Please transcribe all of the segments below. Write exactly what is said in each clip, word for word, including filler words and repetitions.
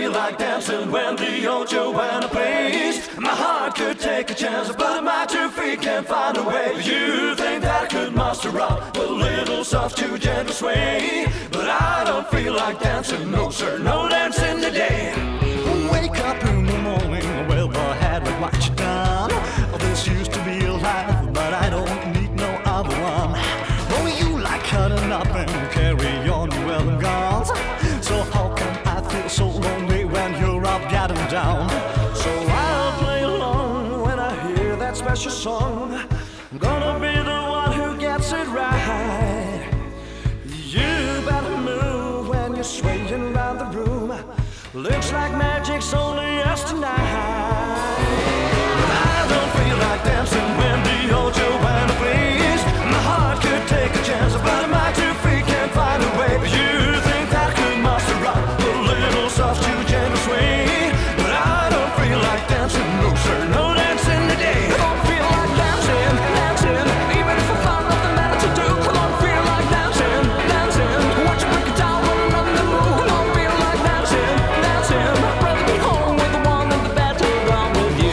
feel like dancing when the old Joanna plays. My heart could take a chance, but my two feet can't find a way. You think that I could muster up a little soft to gentle sway, but I don't feel like dancing, no sir, no dancing today. Wake up in the morning, well, the head look what you done. This used to be a life, but I don't need no other one. Oh, you like cutting up and carry on, well, I'm gone. So how can I feel so lonely when you're up, getting down? So I'll play along when I hear that special song. I'm gonna be the one who gets it right. You better move when you're swaying around the room. Looks like magic's only us tonight. But I don't feel like dancing when the old Joanna plays. My heart could take a chance, but my two feet can't find a way. You think that I could muster up a little soft to gentle sway, but I don't feel like dancing, no sir, no dancing today. I don't feel like dancing, dancing, even if I found nothing better to do. I don't feel like dancing, dancing, watch you break it down when I'm in the mood. I don't feel like dancing, dancing, I'd rather be home with the one in the bed to run with you.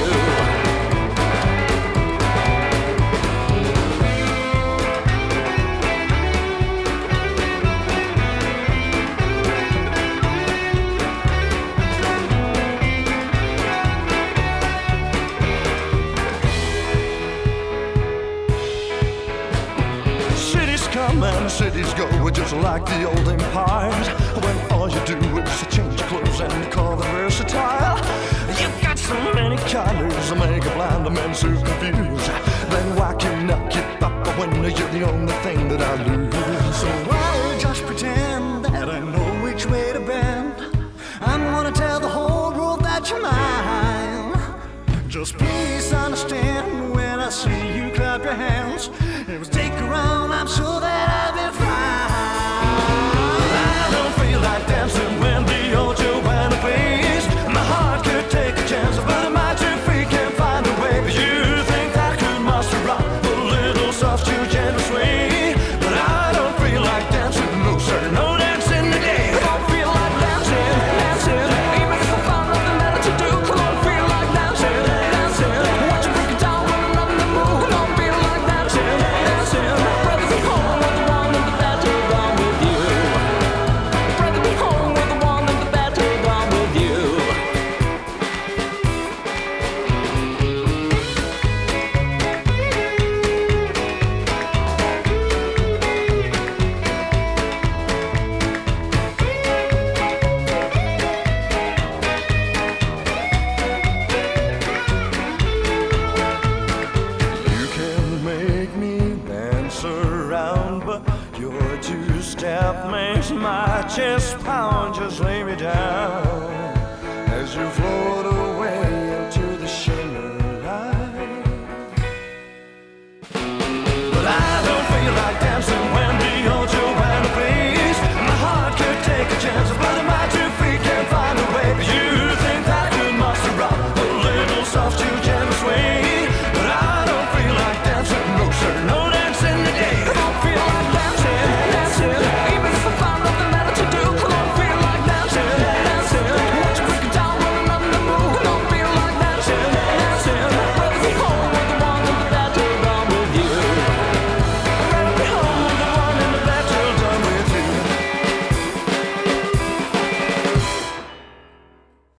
Cities come and cities go, just like the old empires, when all you do is change clothes and call them versatile. You've got so many colors, make a blind man so confused. Then why can't I keep up when you're the only thing that I lose? So I just pretend that I know which way to bend. I'm gonna tell the whole world that you're mine. Just please understand when I see you clap your hands. If it's take around, I'm sure that